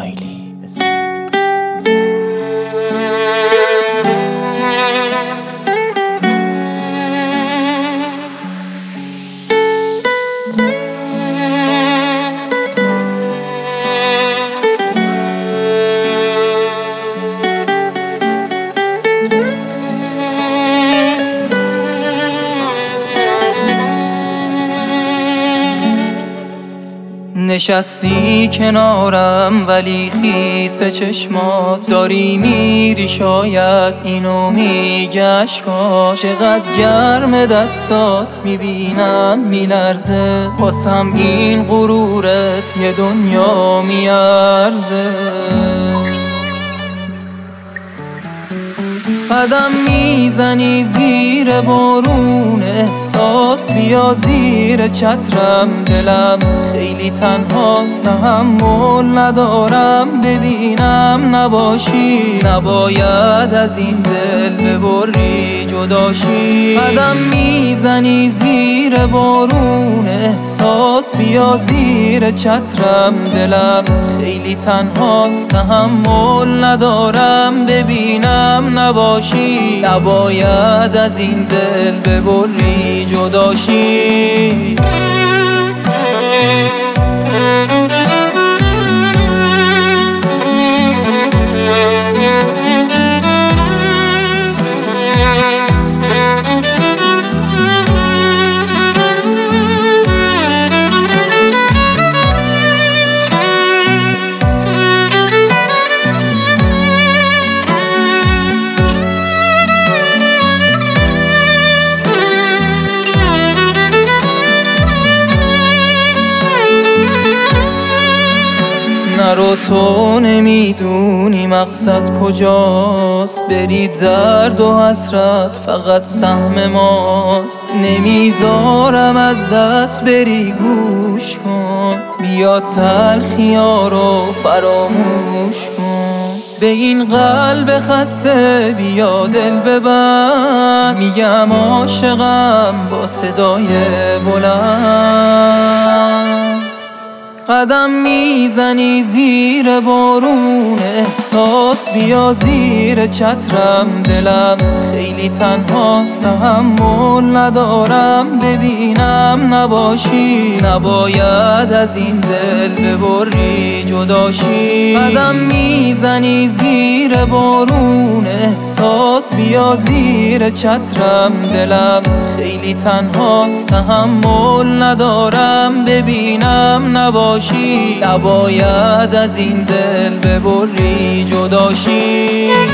اسماعیلی. نشستی کنارم ولی خیس چشمات، داری میری شاید اینو میگه اشکات. چقدر گرم دستات میبینم میلرزه، واسم این غرورت یه دنیا میارزه. قدم میزنی زیر بارون احساس، بیا زیر چترم. دلم خیلی تنهاست، تحمل ندارم ببینم نباشی. نباید از این دل ببری جداشی. قدم میزنی زیر بارون احساس، بیا زیر چترم. دلم خیلی تنهاست، تحمل ندارم ببینم نباشی. نباید از این دل ببری جداشی. نرو تو نمیدونی مقصد کجاست، بری درد و حسرت فقط سهم ماست. نمیذارم از دست بری گوش کن، بیا تلخیا رو فراموش کن. به این قلب خسته بیا دل ببند، میگم عاشقم با صدای بلند. قدم میزنی زیر بارون احساس، بیا زیر چترم. دلم خیلی تنهاست، تحمل ندارم ببینم نباشی. نباید از این دل ببری جداشی. قدم میزنی زیر بارون احساس، بیا زیر چترم. دلم خیلی تنهاست، تحمل ندارم ببینم نباشی. نباید از این دل ببری جداشی.